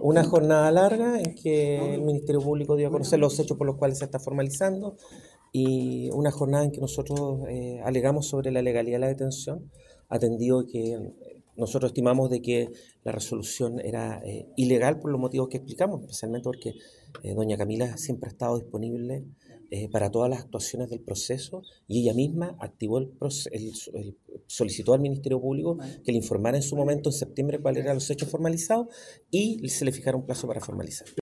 Una jornada larga en que el Ministerio Público dio a conocer los hechos por los cuales se está formalizando y una jornada en que nosotros alegamos sobre la legalidad de la detención, atendido que nosotros estimamos de que la resolución era ilegal por los motivos que explicamos, especialmente porque doña Camila siempre ha estado disponible para todas las actuaciones del proceso y ella misma activó solicitó al Ministerio Público que le informara en su momento, en septiembre, cuáles eran los hechos formalizados y se le fijara un plazo para formalizar.